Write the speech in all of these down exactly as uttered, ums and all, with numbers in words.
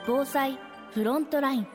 防災フロントライン。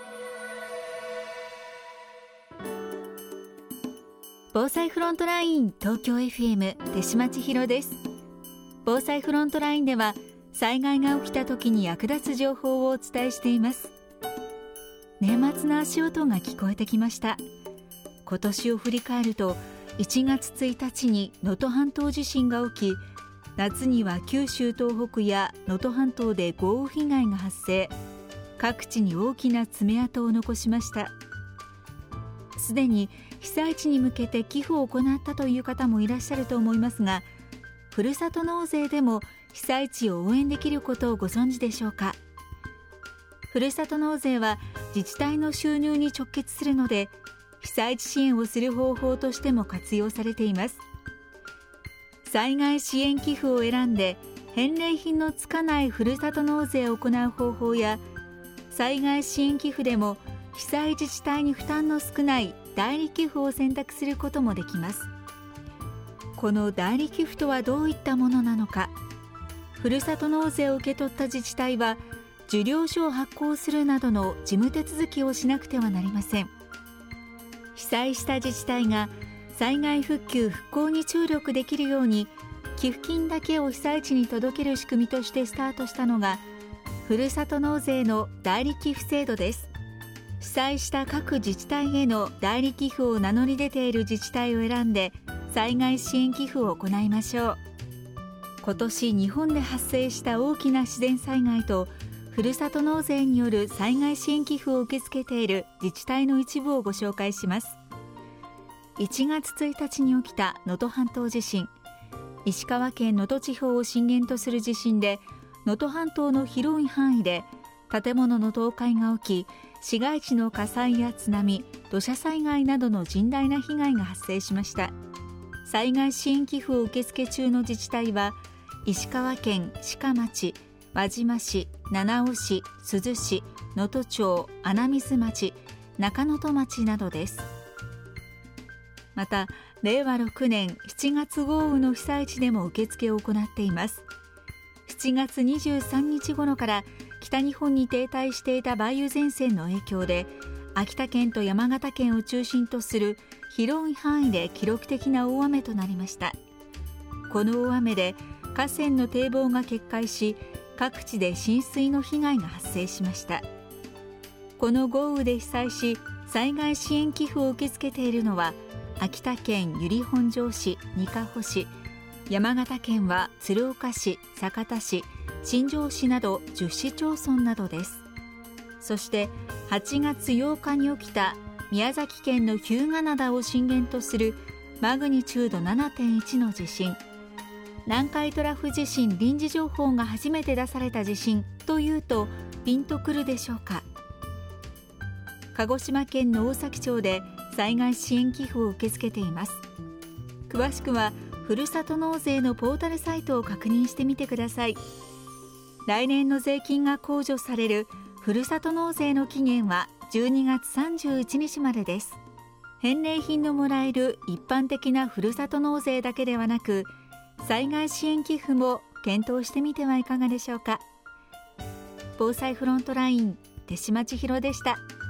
防災フロントライン東京 エフエム 手島千尋です。防災フロントラインでは災害が起きた時に役立つ情報をお伝えしています。年末の足音が聞こえてきました。今年を振り返るといちがつついたちに能登半島地震が起き、夏には九州東北や能登半島で豪雨被害が発生、各地に大きな爪痕を残しました。すでに被災地に向けて寄付を行ったという方もいらっしゃると思いますが、ふるさと納税でも被災地を応援できることをご存知でしょうか。ふるさと納税は自治体の収入に直結するので、被災地支援をする方法としても活用されています。災害支援寄付を選んで返礼品のつかないふるさと納税を行う方法や、災害支援寄付でも被災自治体に負担の少ない代理寄付を選択することもできます。この代理寄付とはどういったものなのか。ふるさと納税を受け取った自治体は受領書を発行するなどの事務手続きをしなくてはなりません。被災した自治体が災害復旧復興に注力できるように寄付金だけを被災地に届ける仕組みとしてスタートしたのがふるさと納税の代理寄付制度です。被災した各自治体への代理寄付を名乗り出ている自治体を選んで災害支援寄付を行いましょう。今年日本で発生した大きな自然災害とふるさと納税による災害支援寄付を受け付けている自治体の一部をご紹介します。いちがつついたちに起きた能登半島地震。石川県能登地方を震源とする地震で、能登半島の広い範囲で建物の倒壊が起き、市街地の火災や津波、土砂災害などの甚大な被害が発生しました。災害支援寄付を受付中の自治体は石川県志賀町、輪島市、七尾市、珠洲市、能登町、穴水町、中能登町などです。またれいわろくねんしちがつ豪雨の被災地でも受付を行っています。しちがつにじゅうさんにち頃から北日本に停滞していた梅雨前線の影響で、秋田県と山形県を中心とする広い範囲で記録的な大雨となりました。この大雨で河川の堤防が決壊し、各地で浸水の被害が発生しました。この豪雨で被災し災害支援寄付を受け付けているのは秋田県由利本荘市、にかほ市、山形県は鶴岡市、酒田市、新庄市などじゅっしちょうそんなどです。そしてはちがつようかに起きた宮崎県の日向灘を震源とするマグニチュード ななてんいち の地震。南海トラフ地震臨時情報が初めて出された地震というとピンとくるでしょうか。鹿児島県の大崎町で災害支援寄付を受け付けています。詳しくはふるさと納税のポータルサイトを確認してみてください。来年の税金が控除されるふるさと納税の期限はじゅうにがつさんじゅういちにちまでです。返礼品のもらえる一般的なふるさと納税だけではなく、災害支援寄付も検討してみてはいかがでしょうか。防災フロントライン、手島千尋でした。